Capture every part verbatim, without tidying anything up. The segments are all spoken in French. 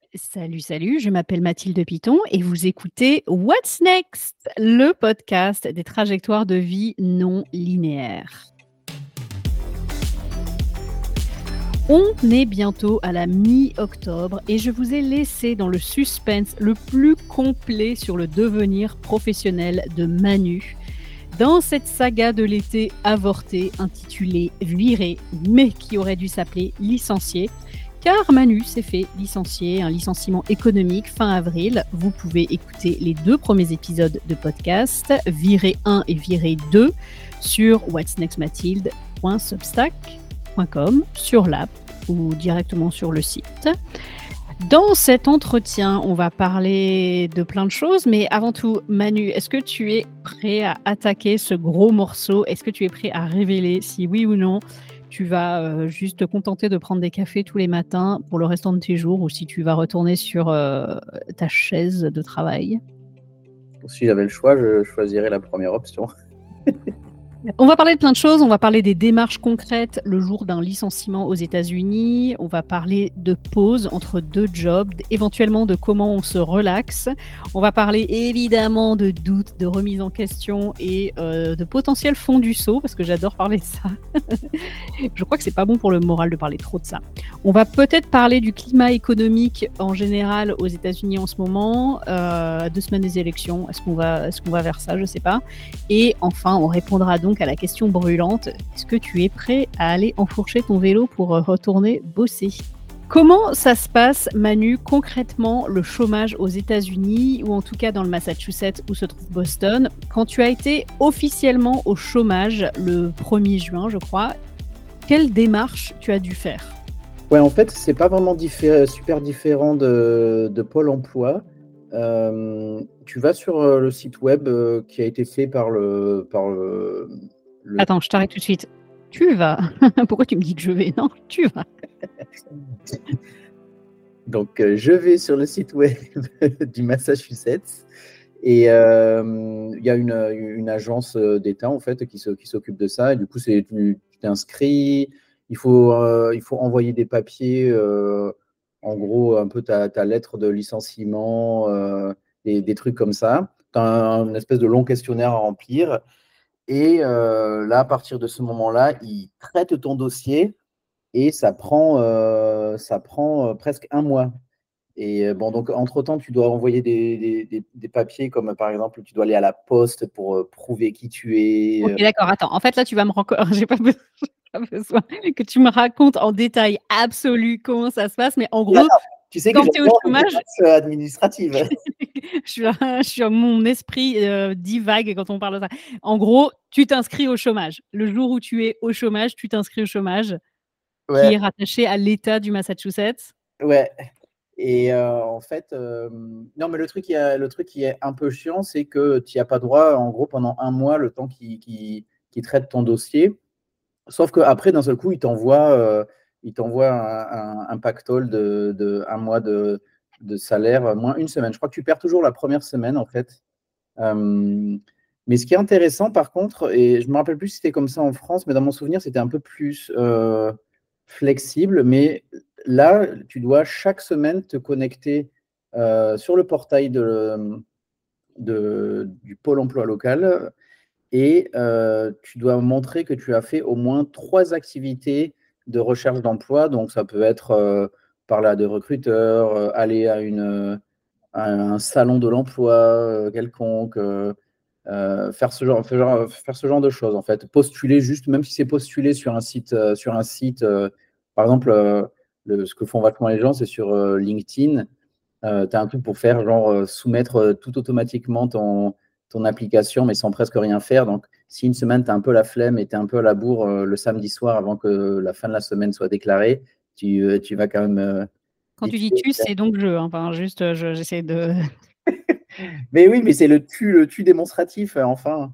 Salut, salut, je m'appelle Mathilde Piton et vous écoutez What's Next, le podcast des trajectoires de vie non linéaires. On est bientôt à la mi-octobre et je vous ai laissé dans le suspense le plus complet sur le devenir professionnel de Manu. Dans cette saga de l'été avorté intitulée Viré, mais qui aurait dû s'appeler Licencié, car Manu s'est fait licencier, un licenciement économique fin avril. Vous pouvez écouter les deux premiers épisodes de podcast, Viré un et Viré deux, sur whatsnextmathilde point substack point com, sur l'app ou directement sur le site. Dans cet entretien, on va parler de plein de choses, mais avant tout, Manu, est-ce que tu es prêt à attaquer ce gros morceau? Est-ce que tu es prêt à révéler si oui ou non tu vas euh, juste te contenter de prendre des cafés tous les matins pour le restant de tes jours ou si tu vas retourner sur euh, ta chaise de travail? Si j'avais le choix, je choisirais la première option. On va parler de plein de choses. On va parler des démarches concrètes le jour d'un licenciement aux États-Unis. On va parler de pause entre deux jobs, éventuellement de comment on se relaxe. On va parler évidemment de doutes, de remise en question et euh, de potentiel fond du seau, parce que j'adore parler de ça. Je crois que c'est pas bon pour le moral de parler trop de ça. On va peut-être parler du climat économique en général aux États-Unis en ce moment, euh, à deux semaines des élections. Est-ce qu'on va, est-ce qu'on va vers ça? Je sais pas. Et enfin, on répondra donc à la question brûlante, est-ce que tu es prêt à aller enfourcher ton vélo pour retourner bosser? Comment ça se passe, Manu, concrètement, le chômage aux États-Unis, ou en tout cas dans le Massachusetts où se trouve Boston, quand tu as été officiellement au chômage le premier juin, je crois, quelle démarche tu as dû faire? Ouais, en fait, c'est pas vraiment diffé- super différent de, de Pôle emploi. Euh, tu vas sur euh, le site web euh, qui a été fait par le, par le, le- Attends, je t'arrête tout de suite. Tu vas. Pourquoi tu me dis que je vais? Non, tu vas. Donc, euh, je vais sur le site web du Massachusetts et euh, il y a une, une agence d'État en fait qui, se, qui s'occupe de ça. Et du coup, c'est, tu, tu t'inscris, il faut, euh, il faut envoyer des papiers, euh, en gros, un peu ta, ta lettre de licenciement, euh, des, des trucs comme ça. Tu as un, une espèce de long questionnaire à remplir. Et euh, là, à partir de ce moment-là, ils traitent ton dossier et ça prend, euh, ça prend euh, presque un mois. Et euh, bon, donc, entre-temps, tu dois envoyer des, des, des, des papiers, comme par exemple, tu dois aller à la poste pour euh, prouver qui tu es. Ok, euh. d'accord. Attends. En fait, là, tu vas me raconter. J'ai pas besoin, j'ai pas besoin que tu me racontes en détail absolu comment ça se passe, mais en Oui, gros, attends, tu sais que quand tu es au j'adore les chômage, démarches euh, administratives. je suis, là- je suis à mon esprit euh, divague quand on parle de ça. En gros, tu t'inscris au chômage. Le jour où tu es au chômage, tu t'inscris au chômage, qui est Ouais, rattaché à l'État du Massachusetts. ouais. Et euh, en fait, euh, non, mais le truc, qui est, le truc qui est un peu chiant, c'est que tu n'y as pas droit, en gros, pendant un mois, le temps qu'ils qui, qui traitent ton dossier. Sauf qu'après, d'un seul coup, ils t'envoient euh, ils t'envoient un, un, un pactole de, de un mois de, de salaire, moins une semaine. Je crois que tu perds toujours la première semaine, en fait. Euh, mais ce qui est intéressant, par contre, et je ne me rappelle plus si c'était comme ça en France, mais dans mon souvenir, c'était un peu plus euh, flexible. Mais là, tu dois chaque semaine te connecter euh, sur le portail de, de, du Pôle emploi local et euh, tu dois montrer que tu as fait au moins trois activités de recherche d'emploi. Donc, ça peut être euh, parler à des recruteurs, euh, aller à, une, à un salon de l'emploi euh, quelconque, euh, euh, faire, ce genre, faire, genre, faire ce genre de choses, en fait. Postuler juste, même si c'est postuler sur un site, euh, sur un site euh, par exemple, euh, le, ce que font vachement les gens, c'est sur euh, LinkedIn. Euh, tu as un truc pour faire, genre, euh, soumettre euh, tout automatiquement ton, ton application, mais sans presque rien faire. Donc, si une semaine, tu as un peu la flemme et tu es un peu à la bourre euh, le samedi soir avant que la fin de la semaine soit déclarée, tu, euh, tu vas quand même euh, Quand y tu dis tuer. tu, c'est donc je. Hein. Enfin, juste, euh, je- j'essaie de. Mais oui, mais c'est le tu, le tu démonstratif, euh, enfin.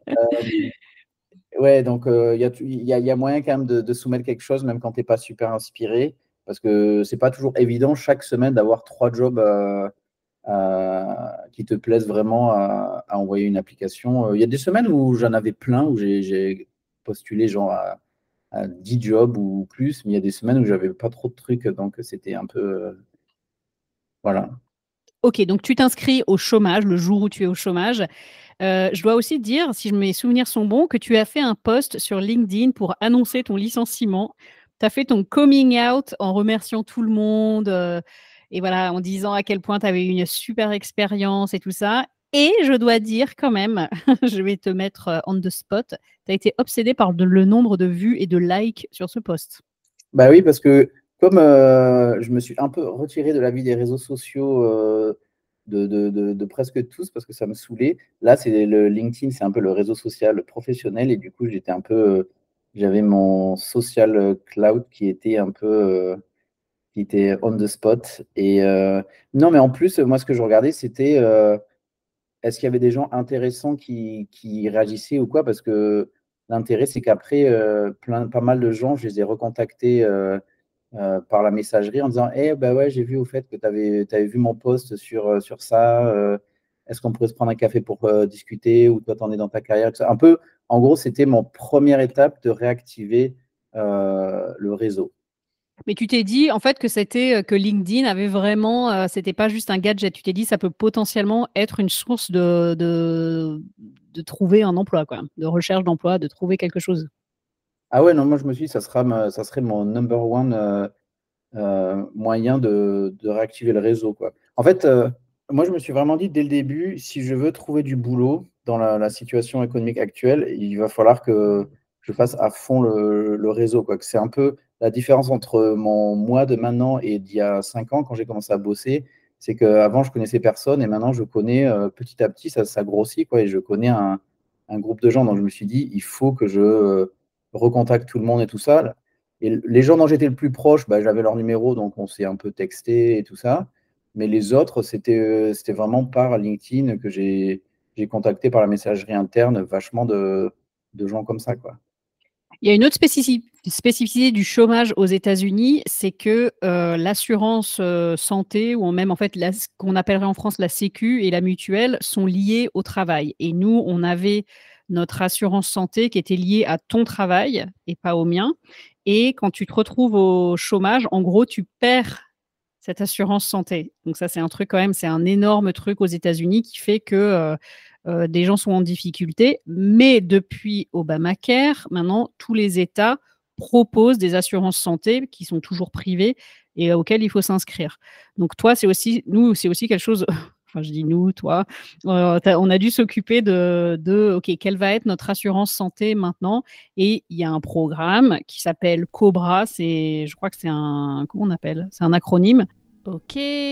Ouais, donc euh, il y, a, y, a, y a moyen quand même de, de soumettre quelque chose, même quand tu n'es pas super inspiré, parce que c'est pas toujours évident chaque semaine d'avoir trois jobs euh, à- qui te plaisent vraiment à, à envoyer une application. Il y a des semaines où j'en avais plein, où j'ai j'ai postulé genre à, à dix jobs ou plus, mais il y a des semaines où j'avais pas trop de trucs, donc c'était un peu, Voilà. OK, donc tu t'inscris au chômage, le jour où tu es au chômage. Heu, je dois aussi te dire, si mes souvenirs sont bons, que tu as fait un post sur LinkedIn pour annoncer ton licenciement. Tu as fait ton coming out en remerciant tout le monde, heu et voilà, en disant à quel point tu avais eu une super expérience et tout ça et je dois dire quand même, je vais te mettre, heu, on the spot, tu as été obsédé par de le nombre de vues et de likes sur ce post. Bah oui, parce que comme, heu, je me suis un peu retiré de la vie des réseaux sociaux, heu, de de de de presque tous parce que ça me saoulait. Là, c'est le LinkedIn, c'est un peu le réseau social professionnel et du coup, j'étais un peu, heu, j'avais mon social, heu, cloud qui était un peu, heu, qui était on the spot et heu, non, mais en plus, moi, ce que je regardais, c'était, heu, est-ce qu'il y avait des gens intéressants qui qui réagissaient ou quoi? Parce que l'intérêt, c'est qu'après, heu, plein pas mal de gens, je les ai recontactés, heu heu, par la messagerie en disant: «Eh bah, ouais, j'ai vu au fait que tu avais tu avais vu mon post sur, heu, sur ça, heu, est-ce qu'on pourrait se prendre un café pour, heu, discuter? Où toi tu en es dans ta carrière?» tout ça. Un peu, en gros, c'était mon première étape de réactiver, heu, le réseau. Mais tu t'es dit, en fait, que c'était, heu, que LinkedIn avait vraiment, heu, c'était pas juste un gadget. Tu t'es dit: «Ça peut potentiellement être une source de de de trouver un emploi, quoi, de recherche d'emploi, de trouver quelque chose». Ah ouais, non, moi je me suis dit: «Ça sera me ça serait mon number one, heu heu, moyen de de réactiver le réseau, quoi». En fait, heu, moi je me suis vraiment dit dès le début: «Si je veux trouver du boulot dans la la situation économique actuelle, il va falloir que je fasse à fond le le réseau, quoi». Que c'est un peu la différence entre mon moi de maintenant et d'il y a cinq ans quand j'ai commencé à bosser. C'est qu'avant je connaissais personne et maintenant je connais, heu, petit à petit ça ça grossit, quoi et je connais un un groupe de gens. Donc je me suis dit: «Il faut que je, heu, recontacte tout le monde et tout ça». Et les gens dont j'étais le plus proche, bah, j'avais leur numéro, donc on s'est un peu texté et tout ça. Mais les autres, c'était, heu, c'était vraiment par LinkedIn que j'ai j'ai contacté par la messagerie interne vachement de de gens comme ça, quoi. Il y a une autre spécici spécificité du chômage aux États-Unis, c'est que, heu, l'assurance, heu, santé ou même en fait la ce qu'on appellerait en France la sécu et la mutuelle sont liées au travail et nous, on avait notre assurance santé qui était liée à ton travail et pas au mien et quand tu te retrouves au chômage, en gros, tu perds cette assurance santé. Donc ça, c'est un truc quand même, c'est un énorme truc aux États-Unis qui fait que, heu heu, des gens sont en difficulté. Mais depuis Obamacare, maintenant, tous les États proposent des assurances santé qui sont toujours privées et auxquelles il faut s'inscrire. Donc toi, c'est aussi nous, c'est aussi quelque chose enfin je dis nous, toi, heu, tu on a dû s'occuper de de OK, quelle va être notre assurance santé maintenant? Et il y a un programme qui s'appelle COBRA, c'est je crois que c'est un comment on appelle? C'est un acronyme. OK.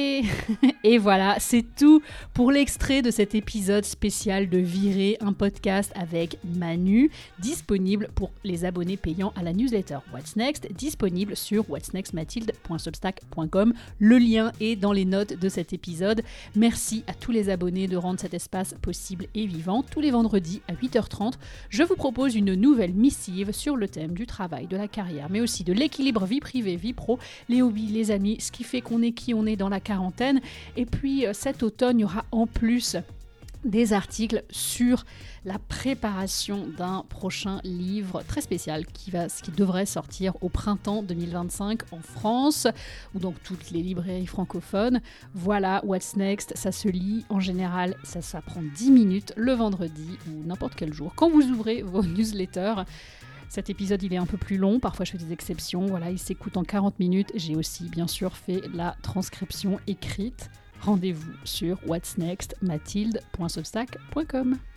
Et voilà, c'est tout pour l'extrait de cet épisode spécial de Virer, un podcast avec Manu, disponible pour les abonnés payants à la newsletter What's Next, disponible sur whats next mathilde point substack point com. Le lien est dans les notes de cet épisode. Merci à tous les abonnés de rendre cet espace possible et vivant. Tous les vendredis à huit heures trente, je vous propose une nouvelle missive sur le thème du travail, de la carrière, mais aussi de l'équilibre vie privée, vie pro, les hobbies, les amis, ce qui fait qu'on est qui on est dans la quarantaine. Et puis euh, cet automne, il y aura en plus des articles sur la préparation d'un prochain livre très spécial qui, va, qui devrait sortir au printemps deux mille vingt-cinq en France, ou donc toutes les librairies francophones. Voilà, What's Next, ça se lit en général, ça, ça prend dix minutes le vendredi ou n'importe quel jour. Quand vous ouvrez vos newsletters, cet épisode, il est un peu plus long, parfois je fais des exceptions, voilà, il s'écoute en quarante minutes. J'ai aussi, bien sûr, fait la transcription écrite. Rendez-vous sur whats next mathilde point substack point com.